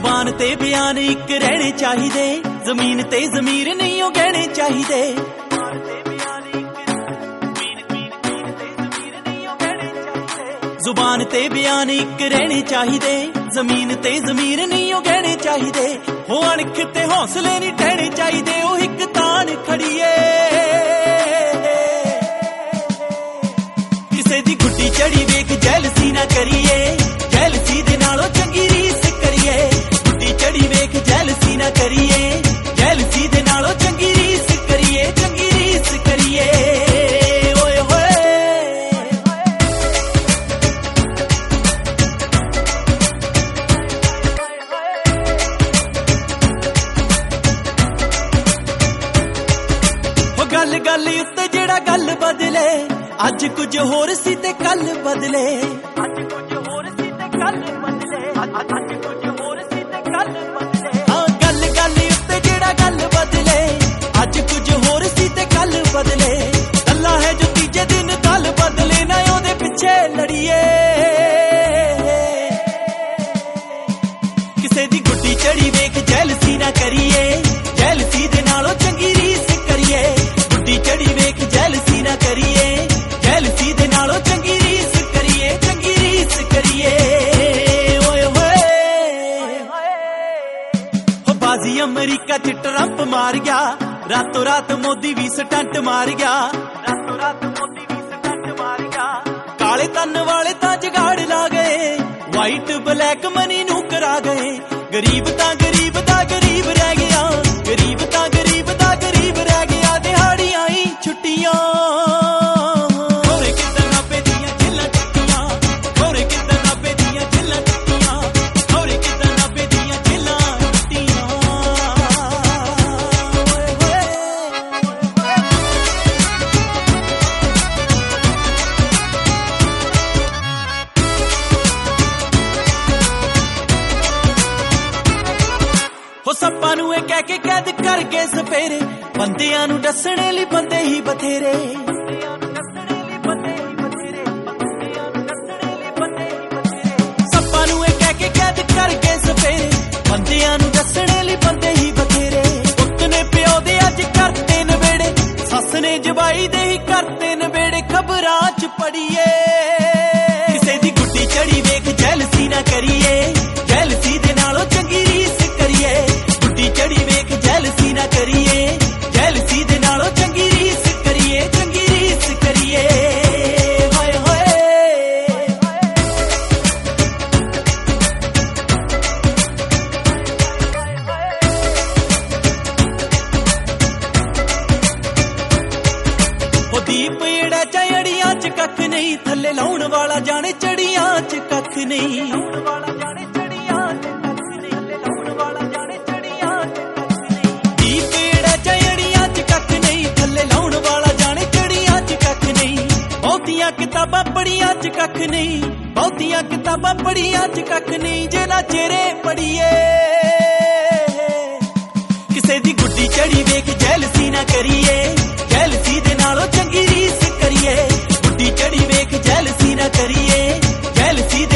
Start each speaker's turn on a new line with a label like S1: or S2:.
S1: ਜ਼ੁਬਾਨ ਤੇ ਬਿਆਨ ਇੱਕ ਰਹਿਣੇ ਚਾਹੀਦੇ, ਜ਼ਮੀਨ ਤੇ ਜ਼ਮੀਰ ਨਹੀਂ ਉਹ ਗਹਿਣੇ ਚਾਹੀਦੇ। ਜ਼ੁਬਾਨ ਤੇ ਬਿਆਨ ਇੱਕ ਰਹਿਣੇ ਚਾਹੀਦੇ, ਜ਼ਮੀਨ ਤੇ ਜ਼ਮੀਰ ਨਹੀਂ ਉਹ ਗਹਿਣੇ ਚਾਹੀਦੇ। ਹੋ ਅਣਖ ਤੇ ਹੌਸਲੇ ਨਹੀਂ ਟਹਿਣੇ ਚਾਹੀਦੇ, ਉਹ ਇੱਕ ਤਾਣ ਖੜੀਏ। ਕਿਸੇ ਦੀ ਗੁੱਡੀ ਚੜੀ ਵੇਖ ਜੈਲਸੀ ਨਾ ਕਰੀਏ, ਜੈਲਸੀ ਦੇ ਨਾਲੋਂ ਚੰਗੀ ਰੀਸ ਕਰੀਏ। ਗੁੱਡੀ ਚੜੀ ਵੇਖ ਜੈਲਸੀ ਨਾ ਕਰੀਏ, ਜੈਲਸੀ ਦੇ ਨਾਲੋਂ ਚੰਗੀ ਰੀਸ ਕਰੀਏ, ਚੰਗੀ ਰੀਸ ਕਰੀਏ। ਗੱਲ ਗੱਲ ਉੱਤੇ ਜਿਹੜਾ ਗੱਲ ਬਦਲੇ, ਅੱਜ ਕੁਝ ਹੋਰ ਸੀ ਤੇ ਕੱਲ ਬਦਲੇ। ਅੱਜ ਕੁਝ ਹੋਰ ਸੀ ਤੇ ਕੱਲ ਬਦਲੇ, ਅੱਜ ਕੁਝ ਹੋਰ ਸੀ ਤੇ ਕੱਲ ਬਦਲੇ। ਹਾਂ ਗੱਲ ਗੱਲ ਉੱਤੇ ਜਿਹੜਾ ਗੱਲ ਬਦਲੇ, ਅੱਜ ਕੁਝ ਹੋਰ ਸੀ ਤੇ ਕੱਲ ਬਦਲੇ। ਅੱਲਾ ਹੈ ਜੋ ਤੀਜੇ ਦਿਨ ਕੱਲ ਬਦਲੇ ਨਾ ਉਹਦੇ ਪਿੱਛੇ ਲੜੀਏ। ਕਿਸੇ ਦੀ ਗੁੱਡੀ ਚੜੀ ਵੇਖ ਜੈਲਸੀ ਨਾ ਕਰੀਏ, ਜੈਲਸੀ ਦੇ ਨਾਲੋਂ ਚੰਗੀ ਰੀਸ ਕਰੀਏ। ਗੁੱਡੀ ਚੜੀ ਵੇਖ ਜੈਲਸੀ ਨਾ ਕਰੀਏ, ਜੈਲਸੀ ਦੇ ਨਾਲੋਂ ਚੰਗੀ ਰੀਸ ਕਰੀਏ, ਚੰਗੀ ਰੀਸ ਕਰੀਏ। ਓਏ ਹੋਏ ਹੋ ਬਾਜ਼ੀ ਅਮਰੀਕਾ ਚ ਟਰੰਪ ਮਾਰ ਗਿਆ, ਰਾਤੋਂ ਰਾਤ ਮੋਦੀ ਵੀ ਸਟੰਟ ਮਾਰ ਗਿਆ। ਰਾਤੋਂ ਰਾਤ ਮੋਦੀ ਵੀ ਸਟੰਟ ਮਾਰ ਗਿਆ। ਕਾਲੇ ਤਨ ਵਾਲੇ ਤਾਂ ਜਗਾੜ ਲਾ ਗਏ, ਵਾਈਟ ਬਲੈਕ ਮਨੀ ਨੂੰ ਕਰਾ ਗਏ। ਗਰੀਬ ਤਾਂ ਗਰੀਬ ਦਾ ਗਰੀਬ ਰਹਿ ਗਿਆ, ਗਰੀਬ ਤਾਂ ਗਰੀਬ ਦਾ ਗਰੀਬ ਰਹਿ ਗਿਆ। ਦਿਹਾੜੀਆਂ ਹੀ ਛੁੱਟੀਆਂ ਹੋਰੇ ਕਿੱਦਾਂ ਨਾਪੇ ਦੀਆਂ ਝਿੱਲਾਂ ਟੁੱਟੀਆਂ, ਹੋਰੇ ਕਿੱਦਾਂ ਨਾਪੇ ਦੀਆਂ ਝਿੱਲਾਂ ਟੁੱਟੀਆਂ, ਹੋਰੇ ਕਿੱਦਾਂ ਨਾਪੇ ਦੀਆਂ ਝਿੱਲਾਂ ਟੁੱਟੀਆਂ। ਹੋ ਸੱਪਾਂ ਨੂੰ ਇਹ ਕਹਿ ਕੇ ਕੈਦ ਕਰਕੇ ਸਪੇਰੇ, ਬੰਦਿਆਂ ਨੂੰ ਦੱਸਣੇ ਲਈ ਬੰਦੇ ਹੀ ਬਥੇਰੇ। ਸੱਪਾਂ ਨੂੰ ਇਹ ਕਹਿ ਕੇ ਕੈਦ ਕਰਕੇ ਸਪੇਰੇ, ਬੰਦਿਆਂ ਨੂੰ ਦੱਸਣੇ ਲਈ ਬੰਦੇ ਹੀ ਬਥੇਰੇ। ਪੁੱਤ ਨੇ ਪਿਓ ਦੇ ਅੱਜ ਕਰਤੇ ਨਵੇੜੇ, ਸੱਸ ਨੇ ਜਵਾਈ ਦੇ ਹੀ ਕਰਤੇ ਨਵੇੜੇ। ਖਬਰਾਂ ਚ ਪੜੀਏ ਕਿਸੇ ਦੀ ਗੁੱਡੀ ਚੜੀ ਵੇਖ ਜੈਲਸੀ ਨਾ ਕਰੀਏ, ਜੈਲਸੀ ਦੇ ਨਾਲੋਂ ਚੰਗੀ ਰੀਸ ਕਰੀਏ। ਗੁੱਡੀ ਚੜੀ ਵੇਖ ਜੈਲਸੀ ਨਾ ਕਰੀਏ, ਜੈਲਸੀ ਦੇ ਨਾਲੋਂ ਚੰਗੀ ਰੀਸ ਕਰੀਏ, ਚੰਗੀ ਰੀਸ ਕਰੀਏ। ਹੋਏ ਹੋਏ ਹੋ ਦੀਪ ਏੜਾ ਚੜੀਆਂ ਚ ਕੱਖ ਨਹੀਂ, ਥੱਲੇ ਲਾਉਣ ਵਾਲਾ ਜਾਣੇ ਚੜੀਆਂ ਚ ਕੱਖ ਨਹੀਂ। ਦੀਪ ਏੜਾ ਚੜੀਆਂ ਚ ਕੱਖ ਨਹੀਂ, ਥੱਲੇ ਲਾਉਣ ਵਾਲਾ ਜਾਣੇ ਚੜੀਆਂ ਚ ਕੱਖ ਨਹੀਂ। ਬਹੁਤੀਆਂ ਕਿਤਾਬਾਂ ਪੜੀਆਂ ਚ ਕੱਖ ਨਹੀਂ, ਬਹੁਤੀਆਂ ਕਿਤਾਬਾਂ ਪੜੀਆਂ ਚ ਕੱਖ ਨਹੀਂ। ਜੇ ਨਾ ਚਿਹਰੇ ਪੜੀਏ ਕਿਸੇ ਦੀ ਗੁੱਡੀ ਚੜੀ ਵੇਖ ਜੈਲਸੀ ਨਾ ਕਰੀਏ, ਜੈਲਸੀ ਦੇ ਨਾਲੋਂ ਚੰਗੀ ਰੀਸ ਕਰੀਏ। ਗੁੱਡੀ ਚੜੀ ਵੇਖ ਜੈਲਸੀ ਨਾ ਕਰੀਏ, ਜੈਲਸੀ